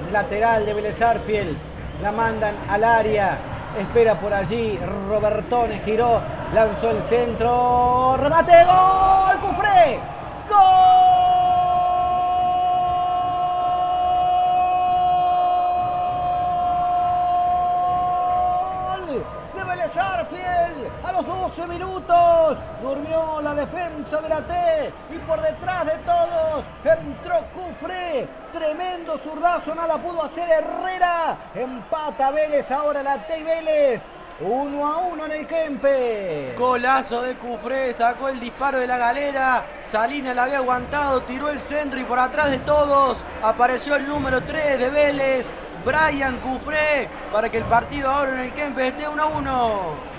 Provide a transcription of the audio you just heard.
lateral de Vélez Sarsfield. La mandan al área. Espera por allí. Robertone giró. Lanzó el centro. Remate. ¡Gol! ¡Cufré! ¡Gol! De Vélez Sarsfield. A los 12 minutos. Durmió la defensa de la T. Y por detrás de todos entró Cufré. Tremendo zurdazo. Nada pudo hacer Herrera. Empata Vélez. Ahora la T y Vélez. 1-1 en el Kempe. Golazo de Cufré, sacó el disparo de la galera. Salinas la había aguantado, tiró el centro y por atrás de todos apareció el número 3 de Vélez, Brian Cufré, para que el partido ahora en el Kempe esté 1-1.